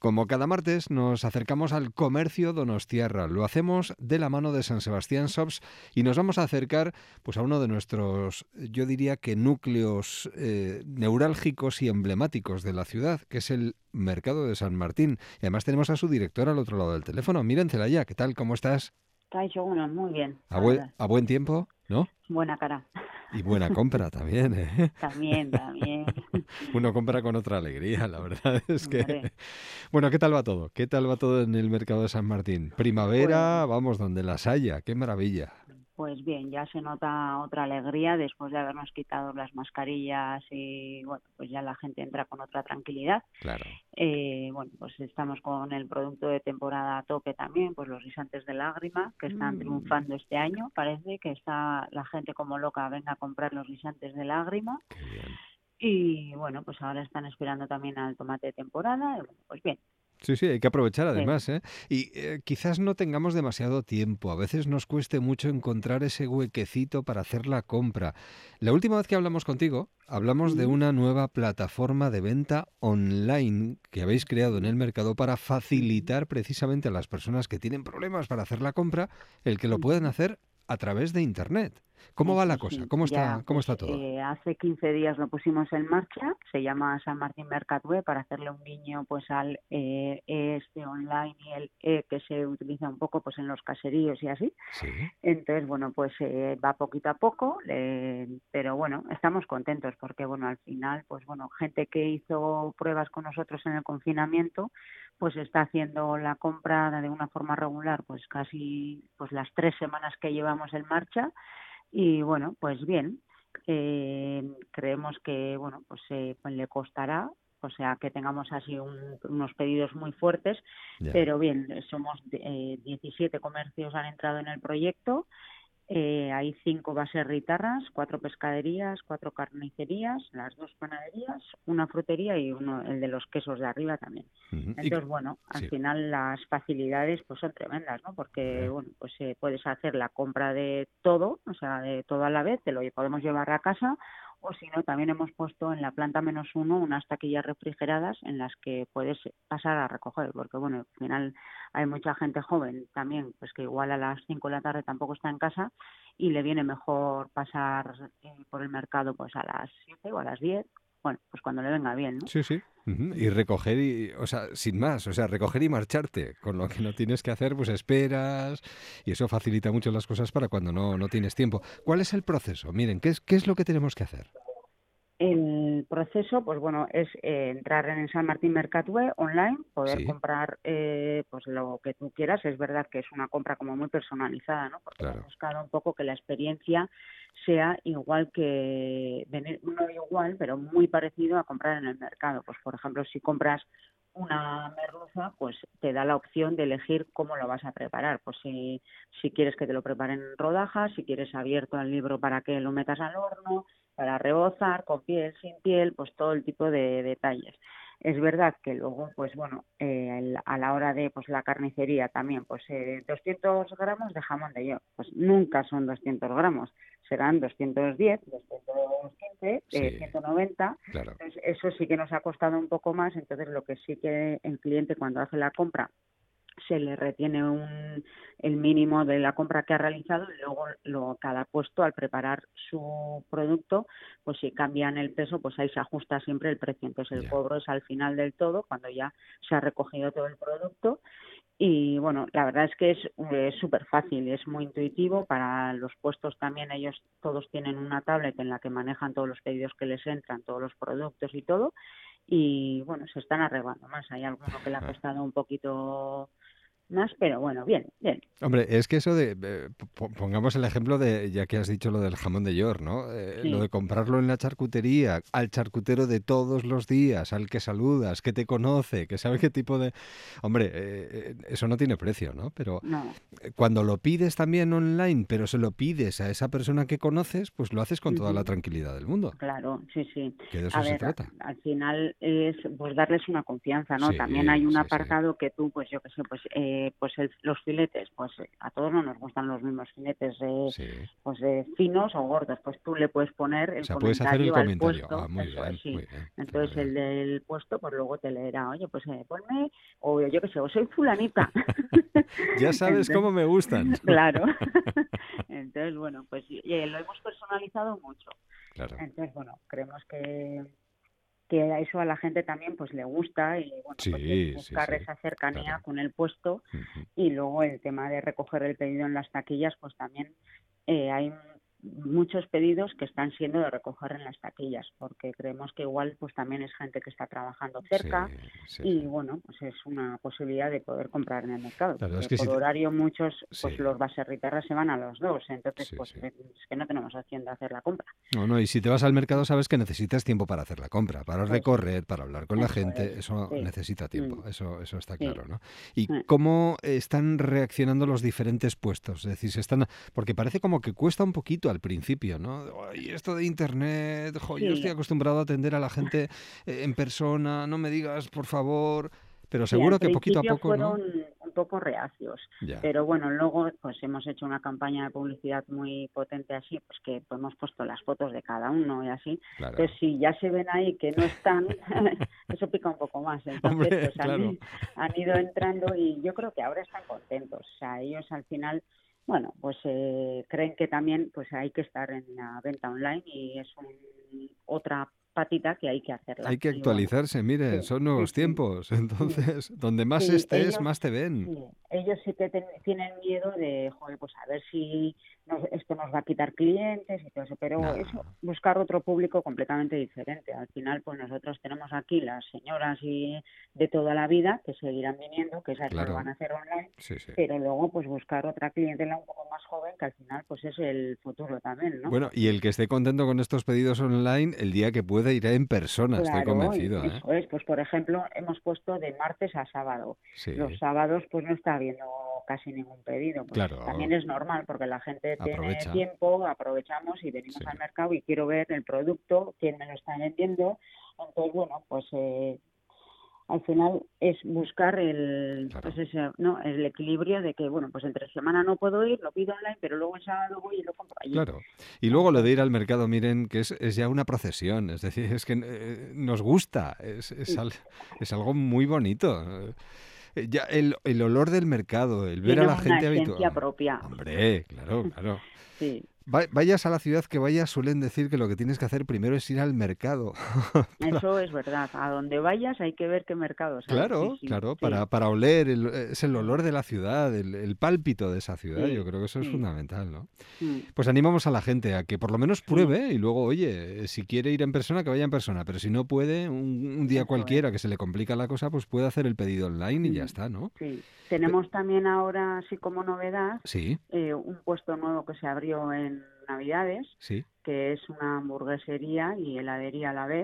Como cada martes nos acercamos al comercio donostiarra. Lo hacemos de la mano de San Sebastián Shops y nos vamos a acercar pues a uno de nuestros, yo diría que núcleos neurálgicos y emblemáticos de la ciudad, que es el Mercado de San Martín. Y además tenemos a su director al otro lado del teléfono. Miren, Celaya, ¿qué tal? ¿Cómo estás? Caicho, bueno, muy bien, A, la verdad. a buen tiempo, ¿no? Buena cara. Y buena compra también, ¿eh? También, también. Uno compra con otra alegría, la verdad es Hombre, que... Bueno, ¿qué tal va todo? ¿Qué tal va todo en el mercado de San Martín? pues, Primavera, vamos, donde las haya, qué maravilla. pues bien, ya se nota otra alegría después de habernos quitado las mascarillas y bueno, pues ya la gente entra con otra tranquilidad. Claro. Bueno, pues estamos con el producto de temporada a tope también, pues los guisantes de lágrima que están Mm, triunfando este año. Parece que está la gente como loca, venga a comprar los guisantes de lágrima. qué bien. Y bueno, pues ahora están esperando también al tomate de temporada. Y bueno, pues bien. Sí, sí, hay que aprovechar Sí. además, ¿eh? Y quizás no tengamos demasiado tiempo, a veces nos cueste mucho encontrar ese huequecito para hacer la compra. La última vez que hablamos contigo, hablamos de Mm, una nueva plataforma de venta online que habéis creado en mm, el mercado para mm, facilitar precisamente a las personas que tienen problemas para hacer la compra el que lo pueden mm. hacer a través de Internet. ¿Cómo va Eso la cosa? sí, ya Cómo pues está todo? hace 15 días lo pusimos en marcha, se llama San Martín Mercatweb para hacerle un guiño pues al este online y el que se utiliza un poco pues en los caseríos y así. Sí. Entonces, bueno, pues va poquito a poco, pero bueno, estamos contentos porque bueno, al final pues bueno, gente que hizo pruebas con nosotros en el confinamiento pues está haciendo la compra de una forma regular pues casi pues las 3 semanas que llevamos en marcha y bueno, pues bien, creemos que bueno, pues le costará, o sea, que tengamos así unos pedidos muy fuertes, Ya. pero bien, somos 17 comercios han entrado en el proyecto. Hay 5 baserritarras, 4 pescaderías, 4 carnicerías, las 2 panaderías, una frutería y uno, el de los quesos de arriba también. Ujú. Entonces, bueno, al Sí, final las facilidades pues son tremendas, ¿no? Porque, hombre. bueno, pues puedes hacer la compra de todo, o sea, de todo a la vez, te lo podemos llevar a casa, o si no, también hemos puesto en la planta -1 unas taquillas refrigeradas en las que puedes pasar a recoger, porque, bueno, al final hay mucha gente joven también, pues que igual a las 5 de la tarde tampoco está en casa y le viene mejor pasar por el mercado pues a las 7 o a las 10, bueno, pues cuando le venga bien, ¿no? Sí, sí. Ujú. Y recoger y, o sea, sin más, o sea, recoger y marcharte, con lo que no tienes que hacer, pues esperas y eso facilita mucho las cosas para cuando no tienes tiempo. ¿Cuál es el proceso? Miren, qué es lo que tenemos que hacer? El proceso, pues bueno, es entrar en el San Martín Mercatweb online, poder Sí, comprar pues lo que tú quieras. Es verdad que es una compra como muy personalizada, ¿no? Porque hemos claro. buscado un poco que la experiencia sea igual no igual, pero muy parecido a comprar en el mercado. Pues por ejemplo, si compras una merluza, pues te da la opción de elegir cómo lo vas a preparar. Pues si quieres que te lo preparen en rodajas, si quieres abierto el libro para que lo metas al horno, para rebozar, con piel, sin piel, pues todo el tipo de detalles. Es verdad que luego, pues bueno, a la hora de pues la carnicería también, pues 200 gramos de jamón de york, pues nunca son 200 gramos, serán 210, 215, Sí, 190. claro. Entonces, eso sí que nos ha costado un poco más, entonces lo que sí que el cliente cuando hace la compra se le retiene el mínimo de la compra que ha realizado y luego cada puesto al preparar su producto, pues si cambian el peso, pues ahí se ajusta siempre el precio. Entonces el Ya. cobro es al final del todo, cuando ya se ha recogido todo el producto. Y bueno, la verdad es que es súper fácil, es muy intuitivo. Para los puestos también ellos todos tienen una tablet en la que manejan todos los pedidos que les entran, todos los productos y todo. Y bueno, se están arreglando más. Hay alguno que le ha costado un poquito más, pero bueno, bien, bien. Hombre, es que eso de, pongamos el ejemplo de, ya que has dicho lo del jamón de york, ¿no? Lo de Sí, comprarlo en la charcutería, al charcutero de todos los días, al que saludas, que te conoce, que sabe qué tipo de... Hombre, eso no tiene precio, ¿no? Pero no. cuando lo pides también online, pero se lo pides a esa persona que conoces, pues lo haces con toda la Ujú. tranquilidad del mundo, Claro, sí, sí. que de A eso se ver, trata. al final es pues darles una confianza, ¿no? También Sí, hay un sí, sí. apartado que tú, pues yo qué sé, pues pues los filetes, pues a todos no nos gustan los mismos filetes, Sí. pues finos o gordos, pues tú le puedes poner O el sea, puedes hacer el comentario al comentario. Ah, puesto, muy eso es, bien, sí. muy bien. Entonces Fenomenal. el del puesto, pues luego te leerá, oye, pues ponme, o yo qué sé, o soy fulanita. Ya sabes cómo Entonces, me gustan. claro. Entonces, bueno, pues lo hemos personalizado mucho. Claro. Entonces, bueno, creemos que a eso a la gente también pues le gusta y bueno, pues es Sí, sí, buscar sí. esa cercanía Claro. con el puesto Ujú. y luego el tema de recoger el pedido en las taquillas, pues también hay muchos pedidos que están siendo de recoger en las taquillas, porque creemos que igual pues también es gente que está trabajando Sí, cerca sí, sí. y bueno, pues es una posibilidad de poder comprar en el mercado, La verdad es porque que por sí. horario muchos, Sí, pues los baserritarras se van a los dos, entonces sí, pues sí. es que no tenemos opción de hacer la compra. No, no, y si te vas al mercado sabes que necesitas tiempo para hacer la compra, para Eso, recorrer, para hablar con la eso es, gente, eso sí, necesita tiempo, eso está sí. claro, ¿no? ¿Y Eh, cómo están reaccionando los diferentes puestos? Es decir, porque parece como que cuesta un poquito al principio, ¿no? Y esto de internet, yo Sí, estoy acostumbrado a atender a la gente en persona, no me digas, por favor, pero sí, al seguro que poquito a principio poco, ¿no? fueron un poco reacios, Ya, pero bueno, luego pues hemos hecho una campaña de publicidad muy potente así, pues que pues, hemos puesto las fotos de cada uno y así. Entonces, claro. si ya se ven ahí que no están, eso pica un poco más. Entonces, Hombre, pues claro. han ido entrando y yo creo que ahora están contentos. O sea, ellos al final, bueno, pues creen que también pues hay que estar en la venta online y es otra patita que hay que hacerla. Hay que Y bueno, actualizarse, mire, sí, son sí, nuevos sí. tiempos. Sí. Entonces, donde más Sí, estés, más te ven. ellos sí que tienen miedo de, joder, pues a ver si esto nos va a quitar clientes y todo eso, pero eso, No, buscar otro público completamente diferente. Al final, pues nosotros tenemos aquí las señoras y de toda la vida que seguirán viniendo, que esas no lo van claro, a hacer online, sí, sí. pero luego pues buscar otra clientela un poco más joven, que al final pues es el futuro también, ¿no? Bueno, y el que esté contento con estos pedidos online, el día que pueda irá en persona, estoy Claro, y convencido, ¿eh? eso es. Pues por ejemplo, hemos puesto de martes a sábado. Los Sí, sábados pues no está habiendo casi ningún pedido. Pues también claro, es normal porque la gente tiene aprovecha. tiempo, aprovechamos y venimos Sí. al mercado y quiero ver el producto, quién me lo está vendiendo. Entonces, bueno, pues al final es buscar pues Claro, ese, ¿no? El equilibrio de que, bueno, pues entre semana no puedo ir, lo pido online, pero luego el sábado voy y lo compro allí. claro. Y luego lo de Entonces, ir al mercado, miren, que es ya una procesión. Es decir, es que nos gusta, es algo muy bonito. Ya el olor del mercado, el ver a tiene la una gente esencia habitual. propia. Hombre, claro, claro. Sí. Vayas a la ciudad que vayas, suelen decir que lo que tienes que hacer primero es ir al mercado. Para- Eso es verdad. A donde vayas hay que ver qué mercados hay. Sí, claro, sí, claro, sí. para oler, es el Mm, olor de la ciudad, el pálpito de esa ciudad. Yo sí, creo que eso es sí. fundamental, ¿no? Mm, Pues animamos a la gente a que por lo menos sí, pruebe y luego, oye, si quiere ir en persona, que vaya en persona, pero si no puede, un día eso es. cualquiera que se le complica la cosa, pues puede hacer el pedido online y ya Mm, está, ¿no? sí. Pe- Tenemos también ahora, así como novedad, Sí, un puesto nuevo que se abrió en Navidades, sí. que es una hamburguesería y heladería a la vez,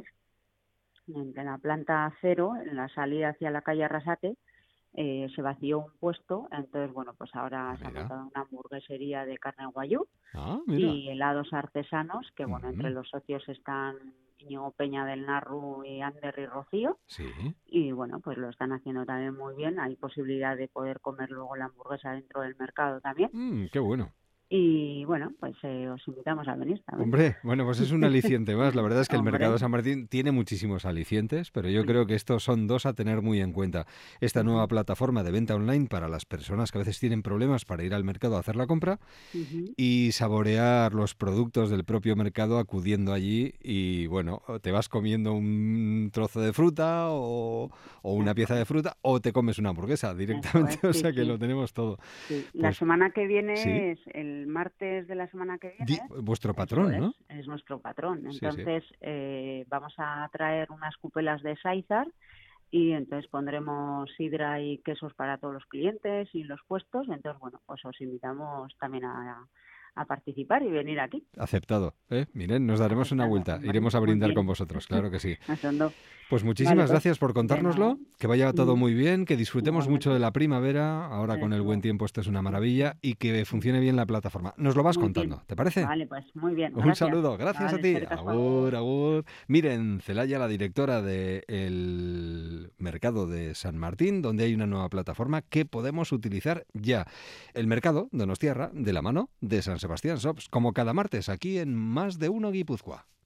en la planta cero, en la salida hacia la calle Arrasate. Se vació un puesto, entonces, bueno, pues ahora se ha Mira. montado una hamburguesería de carne guayú Ah, mira. y helados artesanos, que bueno, entre Ujú. los socios están Íñigo Peña del Narru y Ander y Rocío, Sí. y bueno, pues lo están haciendo también muy bien. Hay posibilidad de poder comer luego la hamburguesa dentro del mercado también. Qué bueno. Y bueno, pues os invitamos a venir también. Hombre, bueno, pues es un aliciente más. La verdad es que el mercado de Hombre. San Martín tiene muchísimos alicientes, pero yo Mm, creo que estos son dos a tener muy en cuenta. Esta nueva ujú, plataforma de venta online para las personas que a veces tienen problemas para ir al mercado a hacer la compra ujú. y saborear los productos del propio mercado acudiendo allí y bueno, o te vas comiendo un trozo de fruta o una Eso pieza de es, fruta o te comes una hamburguesa eso es, directamente, o sí, sea que lo sí. tenemos todo. Sí, la Pues semana que sí, viene es el martes de la semana que viene, vuestro eso patrón, ¿no? es nuestro patrón. Sí, sí. Entonces vamos a traer unas cupelas de Sáizar y entonces pondremos sidra y quesos para todos los clientes y los puestos. Entonces, bueno, pues os invitamos también a participar y venir aquí. Aceptado. ¿Eh? Miren, nos daremos una Aceptado, vuelta. hombre, Iremos a muy brindar con bien. vosotros, claro que sí. Asondo. Pues Vale, muchísimas pues gracias por de nada. contárnoslo, que vaya todo Mm, muy bien, que disfrutemos mucho de Igualmente. la primavera, ahora con el buen Eso. tiempo esto es una maravilla, y que funcione bien la plataforma. Nos lo vas Muy bien. contando, ¿te parece? Vale, pues muy bien. Un Gracias. saludo, gracias a Vale, ti. eskerrik asko, agur. Agur, agur. Miren, Celaya, la directora del mercado de San Martín, donde hay una nueva plataforma que podemos utilizar ya. El mercado Donostiarra, de la mano de San Sebastián Shops, como cada martes aquí en Más de Uno Guipúzcoa.